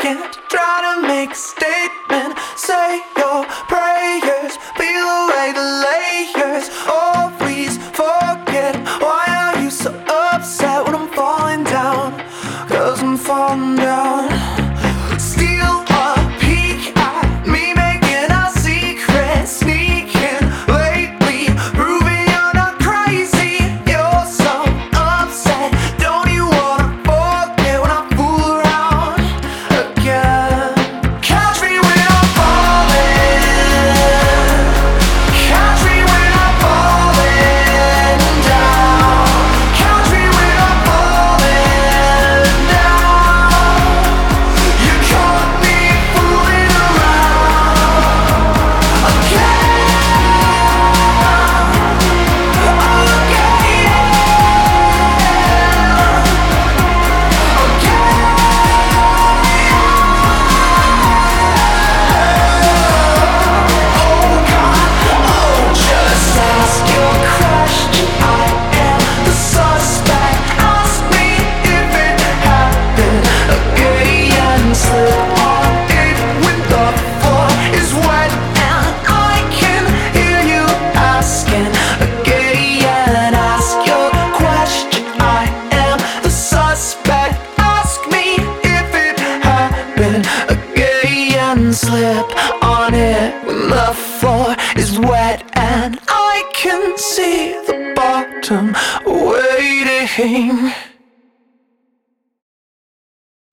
second, try to make a statement. Say your prayers, peel away the layers. Always forget, why are you so upset when I'm falling down? 'Cause I'm falling down. Steal a peek at me making our secret, sneaking lately, proving you're not crazy. You're so upset, don't you wanna forget when I fool around again? Catch me when I'm falling, catch me when I'm falling down, catch me when I'm falling down. You caught me fooling around again, just ask your question. I am the suspect. Ask me if it happened again. Slip on it when the floor is wet, and I can hear you asking again. Ask your question. I am the suspect. Ask me if it happened again. Slip on it when the floor is wet, and I can see the bottom waiting.